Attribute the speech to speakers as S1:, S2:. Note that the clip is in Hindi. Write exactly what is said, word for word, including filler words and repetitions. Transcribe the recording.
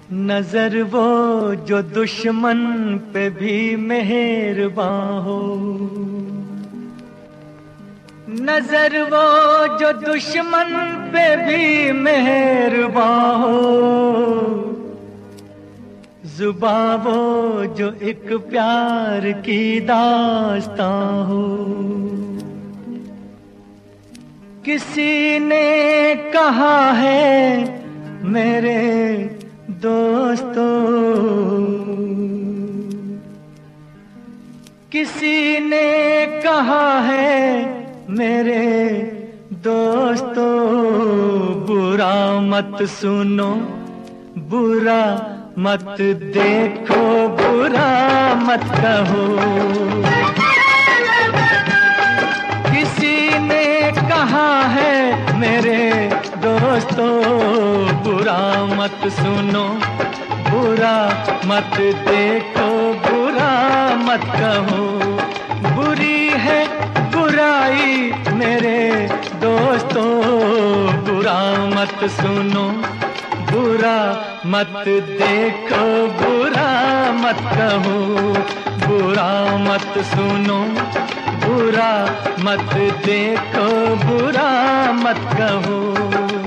S1: नजर वो जो दुश्मन पे भी मेहरबान हो, नजर वो जो दुश्मन पे भी मेहरबान हो, जुबां वो जो एक प्यार की दास्तां हो। किसी ने कहा है मेरे दोस्तों, किसी ने कहा है मेरे दोस्तों, बुरा मत सुनो, बुरा मत देखो, बुरा मत कहो। किसी ने कहा है मेरे दोस्तों, बुरा मत सुनो, बुरा मत देखो, बुरा मत कहो। बुरी है बुराई मेरे दोस्तों, बुरा मत सुनो, बुरा मत देखो, बुरा मत कहो। बुरा मत सुनो, बुरा मत देखो, बुरा मत कहो।